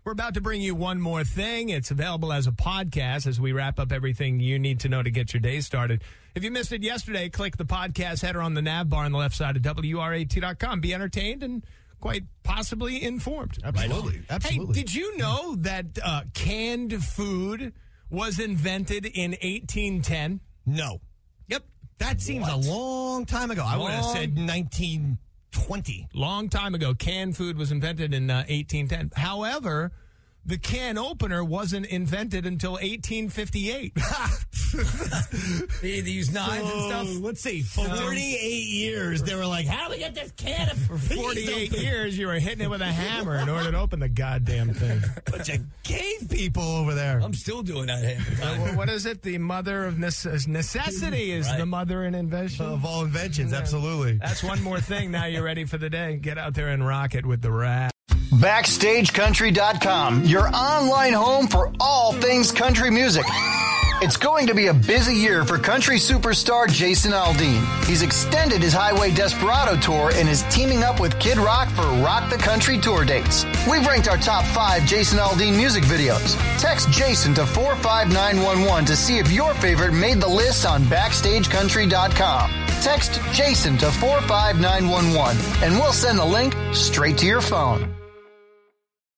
We're about to bring you one more thing. It's available as a podcast as we wrap up everything you need to know to get your day started. If you missed it yesterday, click the podcast header on the nav bar on the left side of WRAT.com. Be entertained and quite possibly informed. Absolutely. Right. Absolutely. Hey, did you know that canned food was invented in 1810? No. Yep. That seems a long time ago. I would have said 1920. Long time ago, canned food was invented in 1810. However, the can opener wasn't invented until 1858. They use knives and stuff. Let's see, 48 years. They were like, how do we get this can of For 48 years, you were hitting it with a hammer in order to open the goddamn thing. Bunch of cave people over there. I'm still doing that half the time. What is it? The mother of necessity is Right. the mother in invention. Of all inventions, absolutely. That's one more thing. Now you're ready for the day. Get out there and rock it with the rap. BackstageCountry.com, your online home for all things country music. It's going to be a busy year for country superstar Jason Aldean. He's extended his Highway Desperado tour and is teaming up with Kid Rock for Rock the Country tour dates. We've ranked our top 5 Jason Aldean music videos. Text Jason to 45911 to see if your favorite made the list on BackstageCountry.com. Text Jason to 45911 and we'll send the link straight to your phone.